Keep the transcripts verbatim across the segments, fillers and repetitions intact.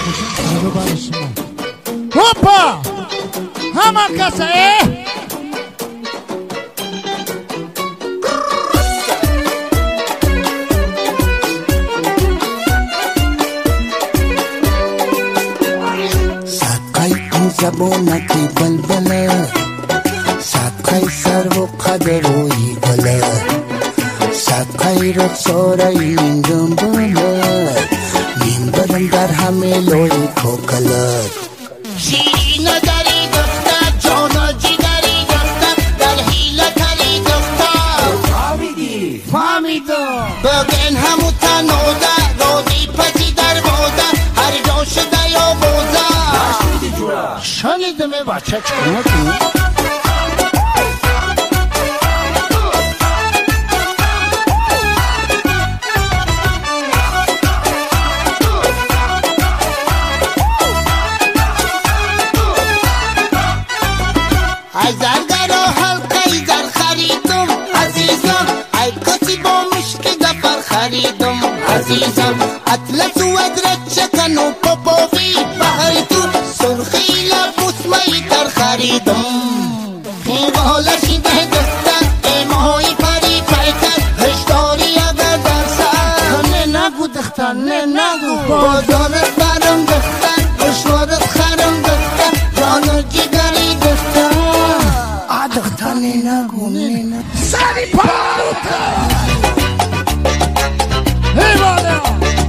رو برای شما. هوپا همه کسه زبونکی بلبله صدقه سر و قدروی گله صدقه رخساره این دنباله نیم برم در همه لوی کوکله شیرین داری دختر جانا جیگری دختر در حیله کری دختر فهمیدی فهمیدم بگن همو تنوده روزی پتی در موده هر جا شده یا بوده شنیدم بچه چکنه ای زرگر و حلقه ای زر خریدم عزیزم ای کسی با مشک دفر خریدم عزیزم اطلس و ادرک چکن و پاپاوی بهر تو سرخی لبوس می تر خریدم خیغالشی به دختر ایمهای پری پیکر هشداری اگر در سر نه نگو دختر نه نگو بازارت برم دختر دشوارت خرم دختر جانو جگری دختر دختر نه نگو نه نگو سری پاروتا هیوانا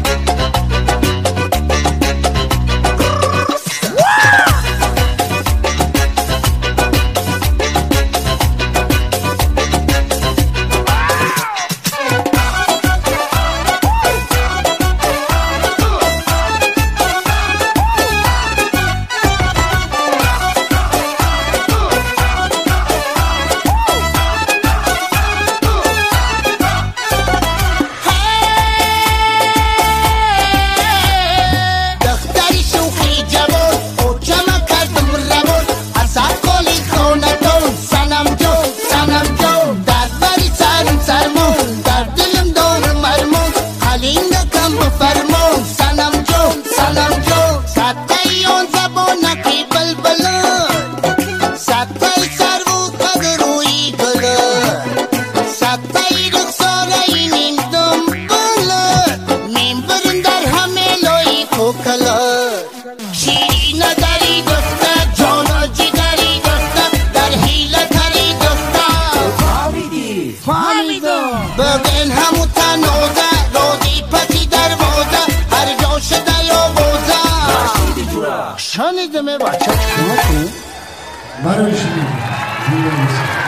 بگن همو تنوده روزی پتی در موده هر جا شده یا بوده شنیدم بچه چکنه برای شنیدم